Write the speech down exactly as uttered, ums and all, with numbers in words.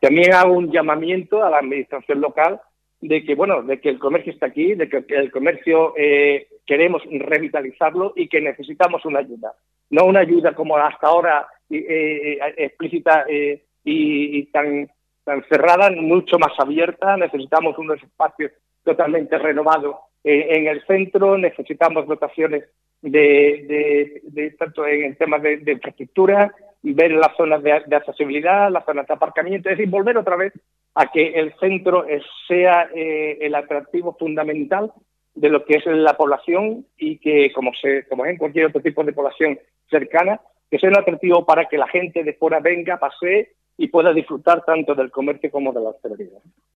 también hago un llamamiento a la administración local de que, bueno, de que el comercio está aquí, de que el comercio eh, queremos revitalizarlo y que necesitamos una ayuda. No una ayuda como hasta ahora eh, eh, explícita eh, y, y tan, tan cerrada, mucho más abierta. Necesitamos unos espacios totalmente renovados eh, en el centro, necesitamos dotaciones de, de, de tanto en el tema de, de infraestructura, ver las zonas de, de accesibilidad, las zonas de aparcamiento, es decir, volver otra vez a que el centro sea eh, el atractivo fundamental de lo que es la población y que, como, se, como es en cualquier otro tipo de población cercana, que sea un atractivo para que la gente de fuera venga, pasee y pueda disfrutar tanto del comercio como de la hostelería.